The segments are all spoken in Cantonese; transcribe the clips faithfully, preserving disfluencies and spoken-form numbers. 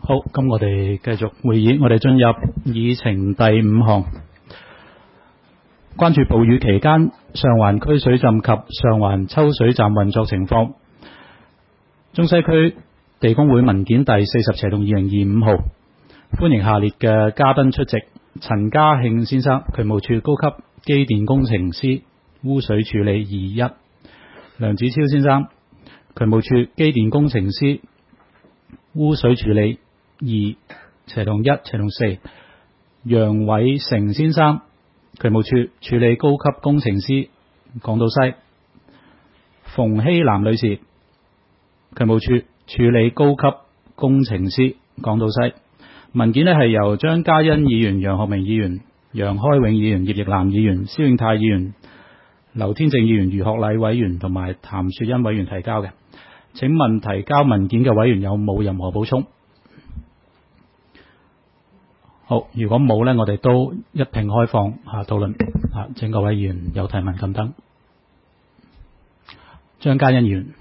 好，咁我哋繼續會議，我哋進入議程第五項，關注暴雨期間上環區水浸及上環抽水站運作情況。中西區地工會文件第四十斜洞二零二五號，歡迎下列嘅嘉賓出席：陳家慶先生，渠務署高級機電工程師，污水處理二一；梁子超先生，渠務署機電工程師，污水處理二斜洞一斜洞四；楊偉成先生，渠務署處理高級工程師，港島西；馮希南女士，渠務署處理高級工程師，港島西。文件呢係由張嘉欣議員、楊學明議員、楊開永議員、葉奕南議員、蕭永泰議員、劉天正議員、余學禮委員同埋譚雪欣委員提交嘅。請問提交文件嘅委員有冇任何補充？好，如果冇呢，我哋都一併開放嚇討論嚇，請各位議員有提問咁等。張嘉欣議員。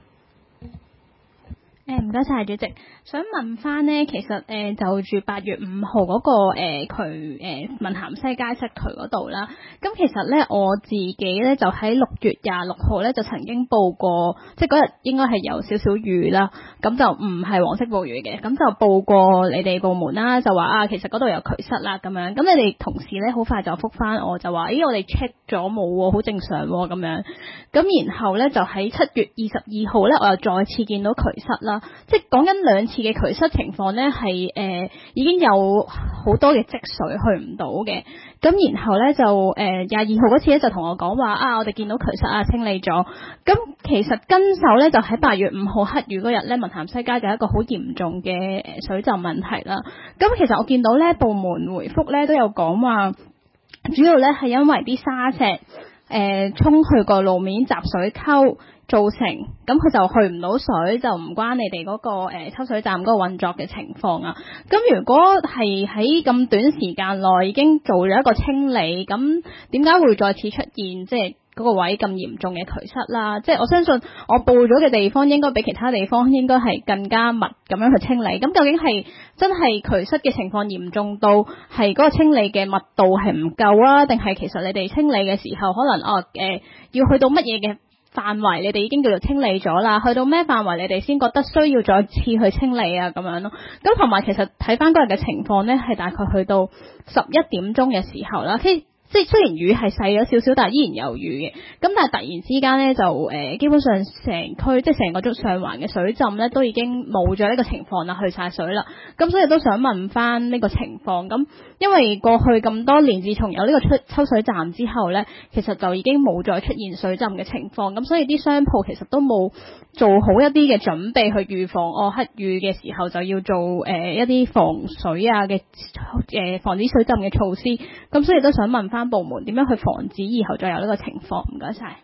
誒唔該晒主席，想問翻呢，其實誒、呃、就住八月五號嗰個誒渠誒文咸西街塞渠嗰度啦。咁其實咧我自己咧就喺六月廿六號咧就曾經報過，即係嗰日應該係有少少雨啦，咁就唔係黃色暴雨嘅，咁就報過你哋部門啦，就話啊其實嗰度有渠塞啦咁樣。咁你哋同事咧好快就覆翻我，就話咦我哋 check 咗冇喎，好正常喎咁樣。咁然後咧就喺七月二十二號咧，我又再次見到渠塞啦。即係講緊兩次嘅渠塞情況呢，係誒、呃、已經有好多嘅積水去唔到嘅。咁然後呢，就誒廿二號嗰次咧就同我講話啊，我哋見到渠塞啊清理咗。咁其實跟手呢，就喺八月五號黑雨嗰日呢，文咸西街就係一個好嚴重嘅誒水浸問題啦。咁其實我見到呢部門回覆呢都有講話，主要呢係因為啲沙石誒衝、呃、去個路面集水溝。造成咁佢就去唔到水，就唔關你哋嗰、那個誒、呃、抽水站嗰個運作嘅情況啊。咁如果係喺咁短時間內已經做咗一個清理，咁點解會再次出現即係嗰個位咁嚴重嘅渠塞啦？即係我相信我報咗嘅地方應該比其他地方應該係更加密咁樣去清理。咁究竟係真係渠塞嘅情況嚴重到係嗰個清理嘅密度係唔夠啊？定係其實你哋清理嘅時候可能哦誒、呃、要去到乜嘢嘅範圍你哋已經叫做清理咗啦，去到咩範圍你哋先覺得需要再次去清理啊咁樣咯。咁同埋其實睇翻嗰日嘅情況呢，係大概去到十一點鐘嘅時候啦。即係雖然雨係細咗少少，但係依然有雨嘅。咁但係突然之間咧，就誒、呃、基本上成區即係成個竹上環嘅水浸咧，都已經冇咗呢個情況啦，去晒水啦。咁所以都想問翻呢個情況。咁因為過去咁多年，自從有呢個出抽水站之後咧，其實就已經冇再出現水浸嘅情況。咁所以啲商鋪其實都冇做好一啲嘅準備去預防哦黑雨嘅時候就要做誒、呃、一啲防水啊嘅誒、呃、防止水浸嘅措施。咁所以都想問翻部門點樣去防止以後再有呢個情況？唔該晒。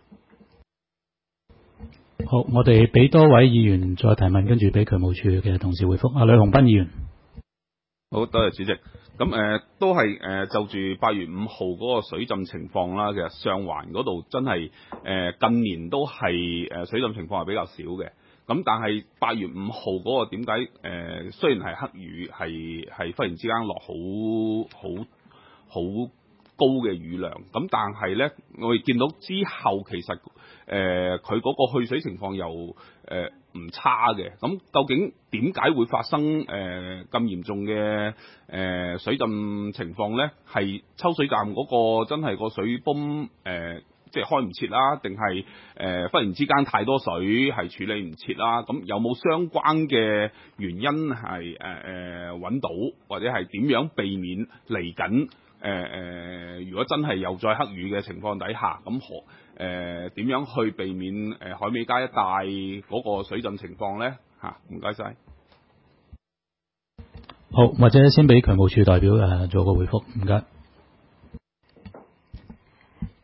好，我哋俾多位議員再提問，跟住俾渠務署嘅同事回覆。阿呂鴻斌議員， 好多謝主席。咁誒、呃、都係誒、呃、就住八月五號嗰個水浸情況啦。其實上環嗰度真係誒、呃、近年都係誒、呃、水浸情況係比較少嘅。咁但係八月五號嗰個點解誒雖然係黑雨，係係忽然之間落好好好高嘅雨量，咁但係咧，我哋見到之後其實誒佢嗰個去水情況又誒唔、呃、差嘅。咁究竟點解會發生誒咁、呃、嚴重嘅誒、呃、水浸情況咧？係抽水站嗰個真係個水泵誒、呃、即係開唔切啦，定係誒忽然之間太多水係處理唔切啦？咁有冇相關嘅原因係誒誒揾到，或者係點樣避免嚟緊？誒誒、呃，如果真係又再黑雨嘅情況底下，咁何誒點樣去避免誒、呃、海味街一帶嗰個水浸情況咧？嚇、啊，唔該晒。 好，或者先俾渠務署代表誒、呃、做個回覆，唔該。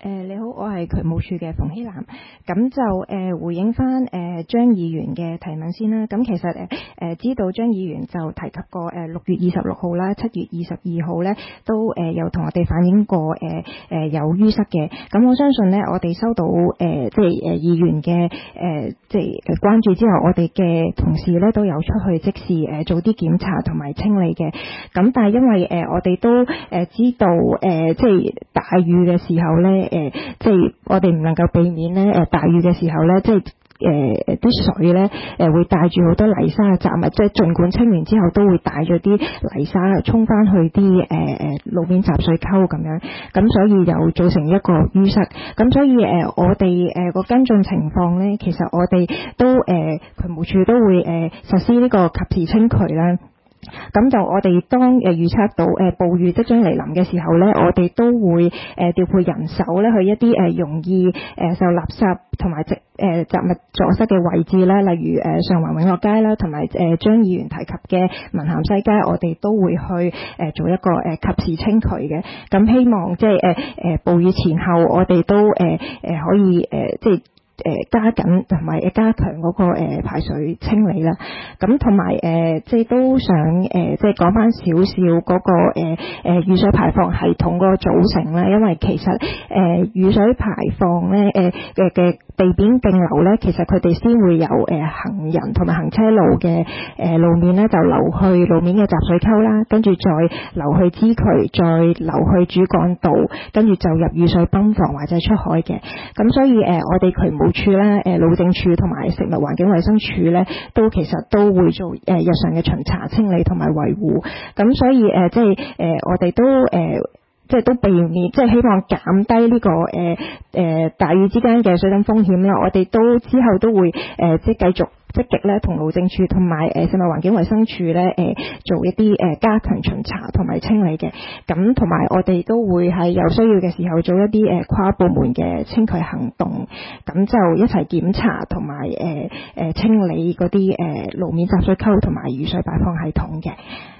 誒你好，我係渠務署嘅馮希南，咁就誒、呃、回應翻誒、呃、張議員嘅提問先啦。咁其實誒誒、呃、知道張議員就提及過誒六、呃、月二十六號啦、七月二十二號咧，都誒、呃、有同我哋反映過誒誒、呃、有淤塞嘅。咁我相信咧，我哋收到誒、呃、即係誒議員嘅誒、呃、即係關注之後，我哋嘅同事咧都有出去即時誒、呃、做啲檢查同埋清理嘅。咁但係因為誒、呃、我哋都誒、呃、知道誒、呃、即係大雨嘅時候咧。誒、呃，即係我哋唔能夠避免咧，誒、呃、大雨嘅時候咧，即係誒啲水咧，誒、呃、會帶住好多泥沙嘅雜物，即係儘管清完之後都會帶咗啲泥沙沖翻去啲誒誒路面集水溝咁樣，咁所以又造成一個淤塞。咁所以誒、呃，我哋誒個跟進情況咧，其實我哋都誒渠務署都會誒、呃、實施呢個及時清渠啦。咁就我哋當誒預測到誒暴雨即將嚟臨嘅時候咧，我哋都會誒調配人手咧去一啲誒容易誒受垃圾同埋植誒雜物阻塞嘅位置啦，例如誒上環永樂街啦，同埋誒張議員提及嘅文咸西街，我哋都會去誒做一個誒及時清渠嘅。咁希望即係誒誒暴雨前後，我哋都誒誒可以誒即係。誒、呃、加緊同埋加強嗰、那個、呃、排水清理啦，咁同埋誒即係都想誒、呃、即係講翻少少嗰個誒、呃、雨水排放系統嗰個組成咧，因為其實誒、呃、雨水排放咧誒嘅嘅地面徑流咧，其實佢哋先會由誒、呃、行人同埋行車路嘅誒、呃、路面咧就流去路面嘅集水溝啦，跟住再流去支渠，再流去主幹道，跟住就入雨水泵房或者出海嘅。咁所以誒、呃、我哋渠務處咧、誒路政處同埋食物環境衛生署咧，都其實都會做誒、呃、日常嘅巡查、清理同埋維護。咁所以誒、呃、即係誒、呃、我哋都誒。呃即係都避免，即係希望減低呢、這個誒誒、呃、大雨之間嘅水浸風險啦。我哋都之後都會誒、呃、即係繼續積極咧，同路政處同埋誒食物環境衛生署咧誒做一啲誒、呃、加強巡查同埋清理嘅。咁同埋我哋都會喺有需要嘅時候做一啲誒、呃、跨部門嘅清渠行動，咁就一齊檢查同埋誒誒清理嗰啲誒路面集水溝同埋雨水排放系統嘅。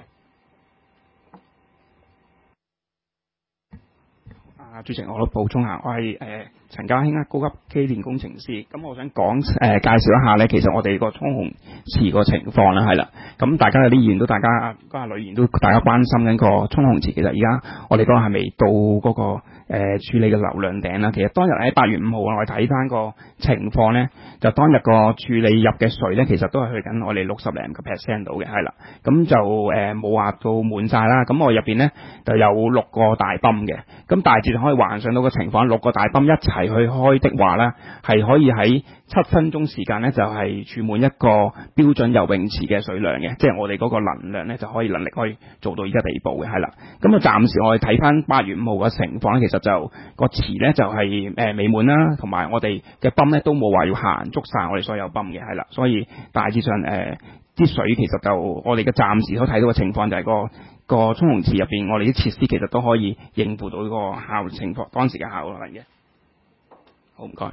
啊，主席，我都補充下，我係誒、呃、陳家興啊，高級機電工程師。咁我想講誒、呃、介紹一下咧，其實我哋個沖洪池個情況啦，係啦。咁大家有啲議員都大家嗰下女議員都大家關心緊個沖洪池。其實而家我哋嗰個係未到嗰、那個誒、呃、處理嘅流量頂啦。其實當日喺八月五號啊，我哋睇翻個情況咧，就當日個處理入嘅水咧，其實都係去緊我哋六十零個 percent 度嘅，係啦。咁就誒冇話到滿晒啦。咁我入邊咧就有六個大泵嘅，咁大致可以幻想到個情況，六個大泵一齊去開的話咧，係可以喺七分鐘時間咧就係儲滿一個標準游泳池嘅水量嘅，即係我哋嗰個能量咧就可以能力可以做到而家地步嘅，係啦。咁啊暫時我哋睇翻八月五號嘅情況咧，其實就個池咧就係誒未滿啦，同埋我哋嘅泵咧都冇話要行足晒我哋所有泵嘅，係啦。所以大致上誒啲、呃、水其實就我哋嘅暫時所睇到嘅情況就係個。個沖洪池入邊，我哋啲設施其實都可以應付到呢個效情況，當時嘅效能嘅。好，唔該。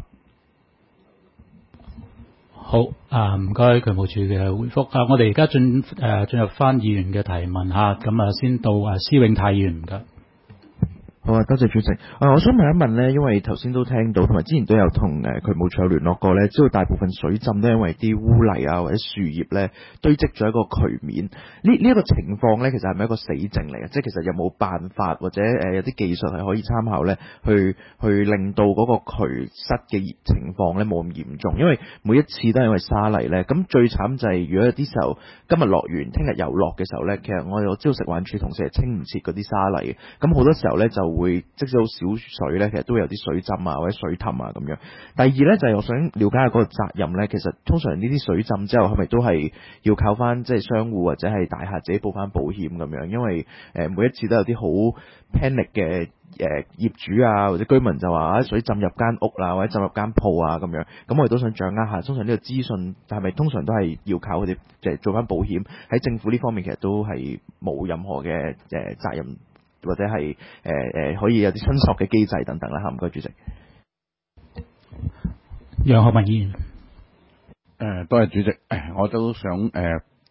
好啊，唔該渠務署嘅回覆啊，我哋而家進誒進入翻議員嘅提問嚇，咁啊先到啊施永泰議員唔該。 好啊，多謝主席。啊，我想問一問咧，因為頭先都聽到，同埋之前都有同誒渠務署有聯絡過咧，知道大部分水浸都因為啲污泥啊或者樹葉咧堆積咗喺個渠面。呢呢一個情況咧，其實係咪一個死症嚟嘅？即係其實有冇辦法或者誒有啲技術係可以參考咧，去去令到嗰個渠塞嘅情況咧冇咁嚴重？因為每一次都係因為沙泥咧，咁最慘就係如果有啲時候今日落完，聽日又落嘅時候咧，其實我哋知道食環署同事係清唔切嗰啲沙泥嘅，咁好多時候咧就會即使好少水咧，其實都會有啲水浸啊或者水氹啊咁樣。第二咧就係、是、我想了解下嗰個責任咧，其實通常呢啲水浸之後係咪都係要靠翻即係商戶或者係大廈自己報翻保險咁樣？因為誒、呃、每一次都有啲好 panic 嘅誒、呃、業主啊或者居民就話水浸入間屋啦或者浸入間鋪啊咁樣，咁我哋都想掌握下，通常呢個資訊係咪通常都係要靠佢哋即係做翻保險？喺政府呢方面其實都係冇任何嘅誒、呃、責任。或者係誒誒可以有啲申索嘅機制等等啦嚇，唔該主席。 楊學文議員， 誒多謝主席，誒我都想誒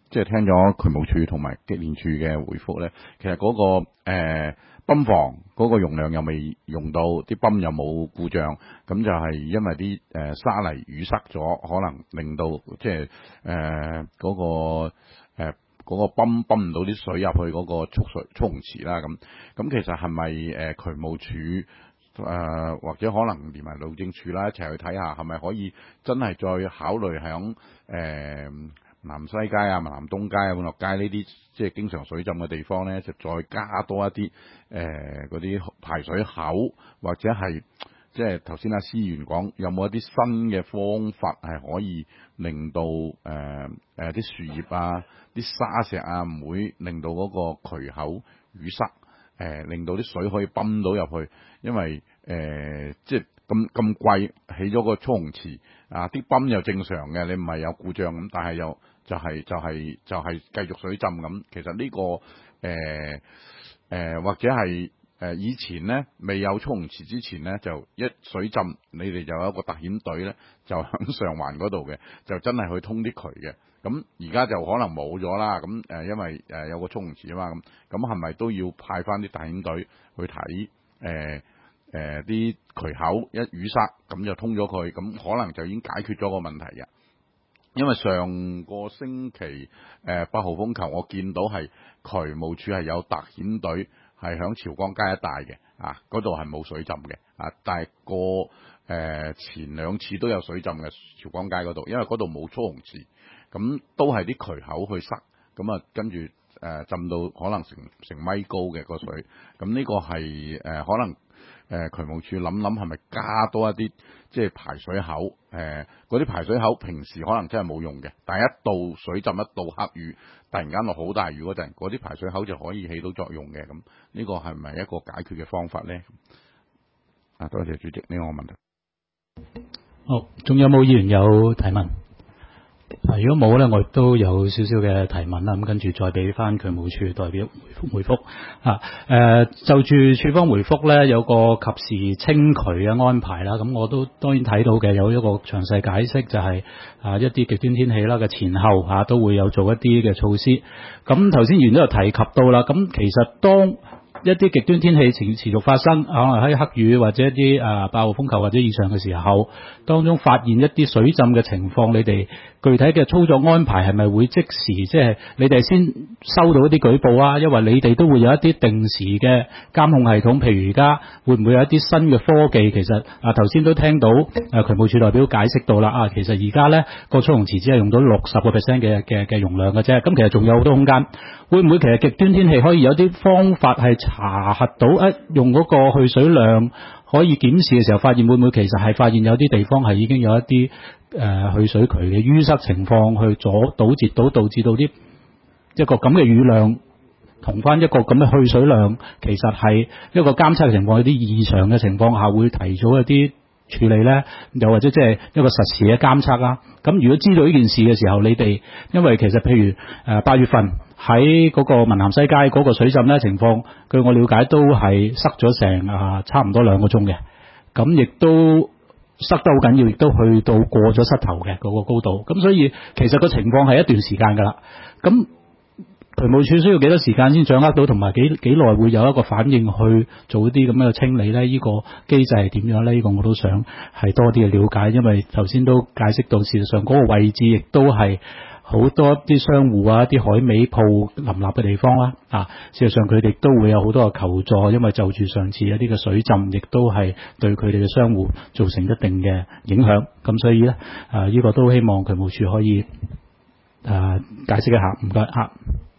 即係聽咗渠務署同埋機電署嘅回覆咧，其實嗰、個誒、呃、泵房嗰個容量又未用到，啲泵又冇故障，咁就係因為啲誒、呃、沙泥淤塞咗，可能令到即係誒嗰個誒。呃嗰個泵泵唔到啲水入去嗰個蓄水蓄洪池啦，咁咁其實係咪誒渠務署誒、呃、或者可能連埋路政署啦一齊去睇下，係咪可以真係再考慮響誒南西街啊、南東街啊、滿樂街呢啲即係經常水浸嘅地方咧，就再加多一啲誒嗰啲排水口，或者係即係頭先阿思源講，有冇一啲新嘅方法係可以令到誒誒啲樹葉啊、啲沙石啊唔會令到嗰個渠口淤塞，誒、呃、令到啲水可以泵到入去，因為誒、呃、即係咁咁貴起咗個蓄洪池啊，啲泵又正常嘅，你唔係有故障咁，但係又就係、是、就係、是、就係、是、繼續水浸咁，其實呢、這個誒誒、呃呃、或者係。誒以前咧未有蓄洪池之前咧，就一水浸，你哋就有一個特遣隊咧，就響上環嗰度嘅，就真係去通啲渠嘅。咁而家就可能冇咗啦。咁誒因為誒有個蓄洪池啊嘛，咁咁係咪都要派翻啲特遣隊去睇誒誒啲渠口一淤塞，咁就通咗佢，咁可能就已經解決咗個問題嘅。因為上個星期誒八號風球，我見到係渠務署係有特遣隊。係響潮光街一帶嘅，啊，嗰度係冇水浸嘅，啊，但係個誒、呃、前兩次都有水浸嘅潮光街嗰度，因為嗰度冇蓄洪池，咁都係啲渠口去塞，咁啊跟住誒、呃、浸到可能成成米高嘅個水，咁呢個係誒、呃、可能。誒、呃、渠務署諗諗係咪加多一啲即係排水口？誒嗰啲排水口平時可能真係冇用嘅，但係一到水浸一到黑雨，突然間落好大雨嗰陣，嗰啲排水口就可以起到作用嘅。咁呢個係咪一個解決嘅方法咧？啊，多謝主席，呢個問題。 好，仲有冇議員有提問？啊，如果冇咧，我亦都有少少嘅提問啦。咁跟住再俾翻渠務署代表回覆回覆啊。誒，就住署方回覆咧，有個及時清渠嘅安排啦。咁我都當然睇到嘅，有一個詳細解釋，就係啊一啲極端天氣啦嘅前後嚇、啊、都會有做一啲嘅措施。咁頭先議員都有提及到啦。咁其實當一啲極端天氣持持續發生，可能喺黑雨或者一啲誒八號風球或者以上嘅時候，當中發現一啲水浸嘅情況，你哋具體嘅操作安排係咪會即時，即係你哋先收到一啲舉報啊？因為你哋都會有一啲定時嘅監控系統，譬如而家會唔會有一啲新嘅科技？其實啊頭先都聽到誒渠務署代表解釋到啦，啊其實而家咧個蓄洪池只係用到六十個 percent 嘅嘅嘅容量嘅啫，咁其實仲有好多空間。會唔會其實極端天氣可以有啲方法係查核到一用嗰個去水量可以檢視嘅時候，發現會唔會其實係發現有啲地方係已經有一啲誒、呃、去水渠嘅淤塞情況，去阻堵截到導致到啲一個咁嘅雨量同翻一個咁嘅去水量，其實係一個監測嘅情況，有啲異常嘅情況下會提早一啲處理咧，又或者即係一個實時嘅監測啦。咁如果知道呢件事嘅時候，你哋因為其實譬如誒八月份喺嗰個文咸西街嗰個水浸咧情況，據我了解都係塞咗成啊差唔多兩個鐘嘅，咁亦都塞得好緊要，亦都去到過咗膝頭嘅嗰個高度。咁所以其實個情況係一段時間㗎啦。咁渠務署需要幾多時間先掌握到，同埋幾幾耐會有一個反應去做一啲咁樣嘅清理咧？呢、這個機制係點樣咧？呢、這個我都想係多啲嘅了解，因為頭先都解釋到，事實上嗰個位置亦都係好多啲商戶啊、啲海味鋪林立嘅地方啦。啊，事實上佢哋都會有好多嘅求助，因為就住上次一啲嘅水浸，亦都係對佢哋嘅商戶造成一定嘅影響。咁所以咧，啊呢、這個都希望渠務署可以啊解釋一下。唔該啊。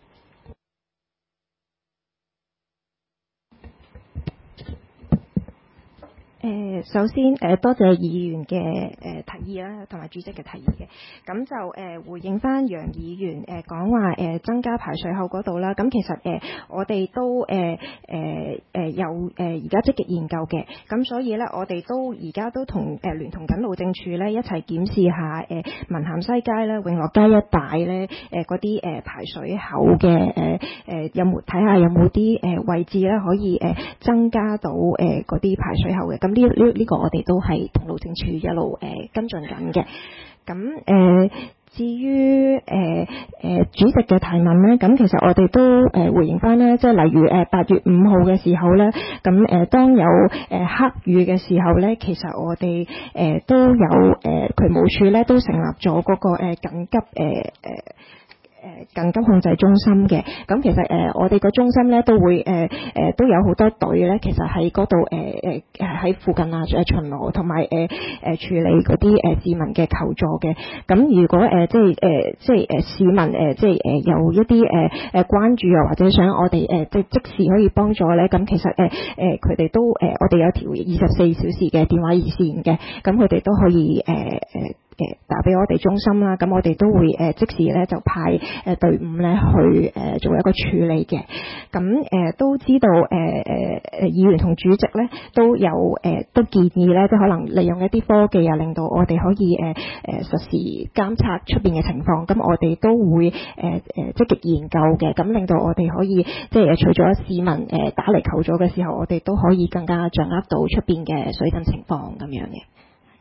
誒，首先誒多謝議員嘅誒提議啦，同埋主席嘅提議嘅。咁就誒回應翻楊議員誒講話誒增加排水口嗰度啦。咁其實誒我哋都誒誒誒有誒而家積極研究嘅。咁所以咧，我哋都而家都同誒聯同緊路政署咧一齊檢視下誒文咸西街咧、永樂街一帶咧誒嗰啲誒排水口嘅誒誒有冇睇下有冇啲誒位置咧可以誒增加到誒嗰啲排水口嘅。咁呢呢呢個我哋都係同路政署一路誒、呃、跟進緊嘅。咁誒、呃、 至於誒誒主席嘅提問咧，咁其實我哋都誒、呃、回應翻咧，即係例如誒八月五號嘅時候咧，咁誒、呃、當有誒、呃、黑雨嘅時候咧，其實我哋誒、呃、都有誒、呃、渠務署咧都成立咗嗰、那個誒、呃、緊急誒誒。呃呃誒緊急控制中心嘅，咁其實誒、呃、我哋個中心咧都會誒誒、呃、都有好多隊咧，其實喺嗰度誒誒喺附近啊誒巡邏，同埋誒誒處理嗰啲誒市民嘅求助嘅。咁如果誒、呃、即係誒、呃、即係誒市民誒、呃、即係誒、呃、有一啲誒誒關注啊，或者想我哋誒、呃、即即時可以幫助咧，咁其實誒誒佢哋都誒、呃、我哋有條二十四小時嘅電話熱線嘅，咁佢哋都可以誒誒。呃誒打俾我哋中心啦，咁我哋都會誒即時咧就派誒隊伍咧去誒做一個處理嘅。咁誒都知道誒誒誒議員同主席咧都有誒都建議咧，即係可能利用一啲科技啊，令到我哋可以誒誒實時監察出邊嘅情況。咁我哋都會誒誒積極研究嘅，咁令到我哋可以即係除咗市民誒打嚟求助嘅時候，我哋都可以更加掌握到出邊嘅水浸情況咁樣嘅。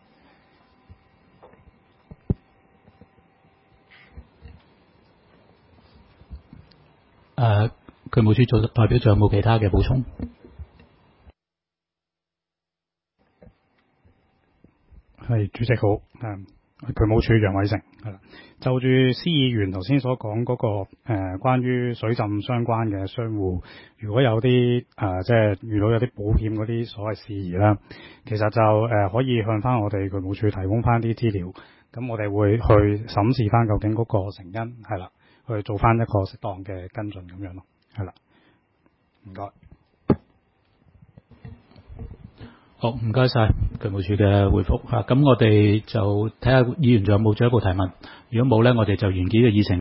誒、呃，渠務署做代表，仲有冇其他嘅補充？ 係主席好，誒、嗯，渠務署楊偉成係啦。就住施議員頭先所講嗰、那個誒、呃，關於水浸相關嘅商戶，如果有啲誒、呃，即係遇到有啲保險嗰啲所謂事宜啦，其實就誒、呃、可以向翻我哋渠務署提供翻啲資料，咁我哋會去審視翻究竟嗰個成因係啦。去做翻一個適當嘅跟進咁樣咯，係啦，唔該。 好，唔該晒渠務署嘅回覆嚇。咁我哋就睇下議員仲有冇進一步提問。如果冇咧，我哋就完結嘅議程。